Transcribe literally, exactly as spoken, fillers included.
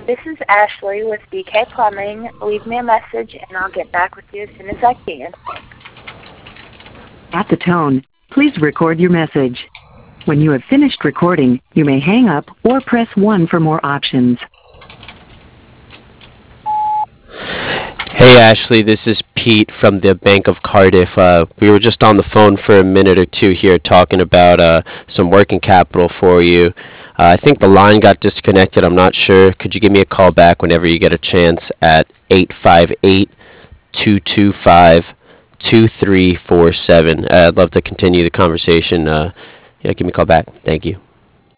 this is Ashley with B K Plumbing. Leave me a message and I'll get back with you as soon as I can. At the tone, please record your message. When you have finished recording, you may hang up or press one for more options. Hey Ashley, this is Pete from the Bank of Cardiff. Uh, we were just on the phone for a minute or two here talking about uh, some working capital for you. Uh, I think the line got disconnected. I'm not sure. Could you give me a call back whenever you get a chance at eight five eight, two two five, two three four seven? Uh, I'd love to continue the conversation. Uh, yeah, give me a call back. Thank you.